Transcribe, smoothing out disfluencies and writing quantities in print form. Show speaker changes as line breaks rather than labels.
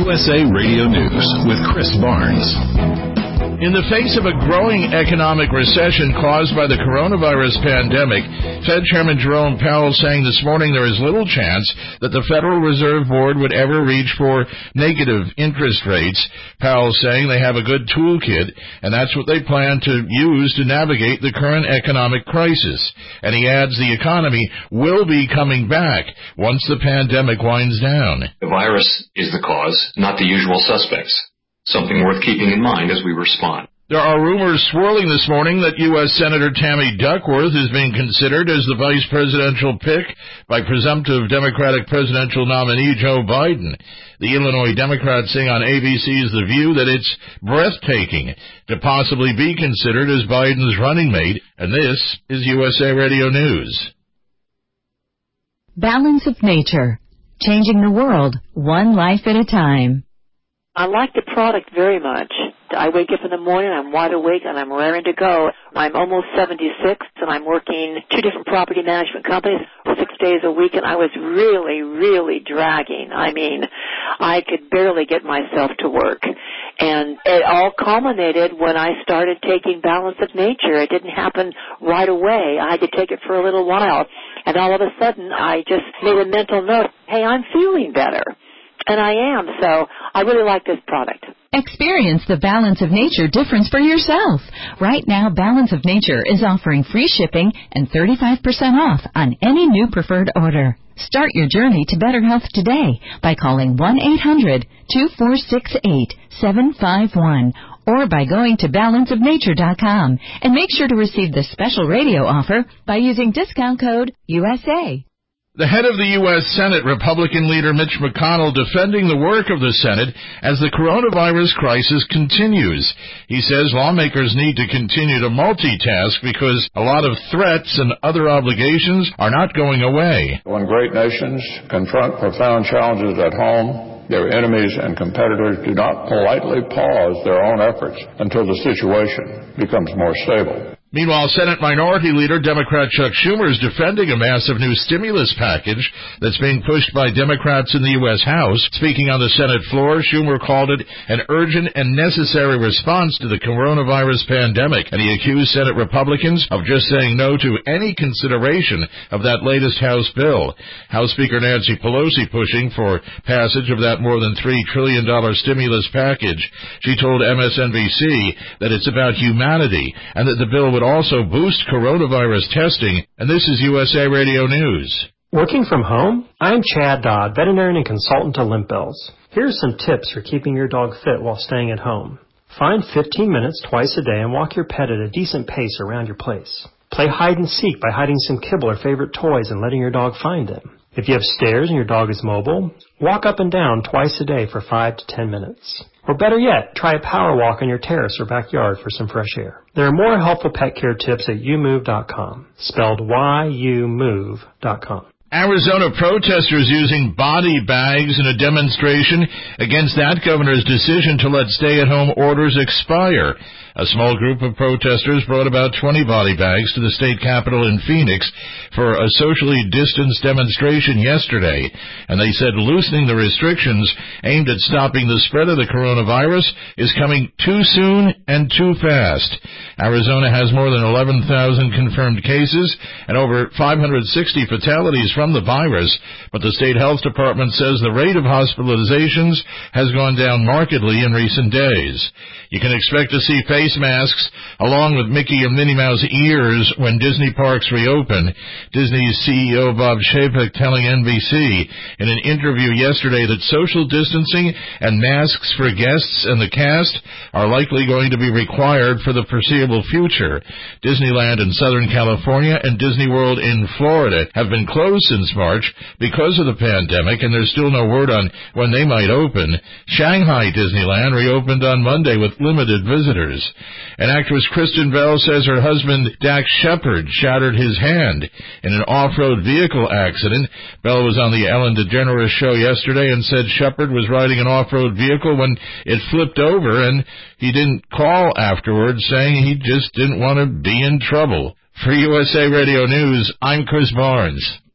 USA Radio News with Chris Barnes. In the face of a growing economic recession caused by the coronavirus pandemic, Fed Chairman Jerome Powell saying this morning there is little chance that the Federal Reserve Board would ever reach for negative interest rates. Powell saying they have a good toolkit, and that's what they plan to use to navigate the current economic crisis. And he adds the economy will be coming back once the pandemic winds down.
The virus is the cause, not the usual suspects. Something worth keeping in mind as we respond.
There are rumors swirling this morning that U.S. Senator Tammy Duckworth is being considered as the vice presidential pick by presumptive Democratic presidential nominee Joe Biden. The Illinois Democrat saying on ABC's The View that it's breathtaking to possibly be considered as Biden's running mate, and this is USA Radio News.
Balance of Nature, changing the world one life at a time.
I like the product very much. I wake up in the morning, I'm wide awake, and I'm raring to go. I'm almost 76, and I'm working 2 different property management companies 6 days a week, and I was really dragging. I mean, I could barely get myself to work. And it all culminated when I started taking Balance of Nature. It didn't happen right away. I had to take it for a little while. And all of a sudden, I just made a mental note, hey, I'm feeling better. And I am, so I really like this product.
Experience the Balance of Nature difference for yourself. Right now, Balance of Nature is offering free shipping and 35% off on any new preferred order. Start your journey to better health today by calling 1-800-2468-751 or by going to balanceofnature.com and make sure to receive this special radio offer by using discount code USA.
The head of the U.S. Senate, Republican leader Mitch McConnell, defending the work of the Senate as the coronavirus crisis continues. He says lawmakers need to continue to multitask because a lot of threats and other obligations are not going away.
When great nations confront profound challenges at home, their enemies and competitors do not politely pause their own efforts until the situation becomes more stable.
Meanwhile, Senate Minority Leader Democrat Chuck Schumer is defending a massive new stimulus package that's being pushed by Democrats in the U.S. House. Speaking on the Senate floor, Schumer called it an urgent and necessary response to the coronavirus pandemic, and he accused Senate Republicans of just saying no to any consideration of that latest House bill. House Speaker Nancy Pelosi pushing for passage of that more than $3 trillion stimulus package. She told MSNBC that it's about humanity and that the bill would also boost coronavirus testing, and this is USA Radio News.
Working from home? I'm Chad Dodd, veterinarian and consultant to Limp Bells. Here's some tips for keeping your dog fit while staying at home. Find 15 minutes twice a day and walk your pet at a decent pace around your place. Play hide and seek by hiding some kibble or favorite toys and letting your dog find them. If you have stairs and your dog is mobile, walk up and down twice a day for 5 to 10 minutes. Or better yet, try a power walk on your terrace or backyard for some fresh air. There are more helpful pet care tips at youmove.com, spelled YOUMOVE.com.
Arizona protesters using body bags in a demonstration against that governor's decision to let stay-at-home orders expire. A small group of protesters brought about 20 body bags to the state capitol in Phoenix for a socially distanced demonstration yesterday, and they said loosening the restrictions aimed at stopping the spread of the coronavirus is coming too soon and too fast. Arizona has more than 11,000 confirmed cases and over 560 fatalities from the virus, but the state health department says the rate of hospitalizations has gone down markedly in recent days. You can expect to see face masks along with Mickey and Minnie Mouse ears when Disney parks reopen. Disney's CEO Bob Chapek telling NBC in an interview yesterday that social distancing and masks for guests and the cast are likely going to be required for the foreseeable future. Disneyland in Southern California and Disney World in Florida have been closed since March because of the pandemic, and there's still no word on when they might open. Shanghai Disneyland reopened on Monday with limited visitors. And actress Kristen Bell says her husband Dax Shepard shattered his hand in an off-road vehicle accident. Bell was on the Ellen DeGeneres show yesterday and said Shepard was riding an off-road vehicle when it flipped over, and he didn't call afterwards, saying he just didn't want to be in trouble. For USA Radio News, I'm Chris Barnes.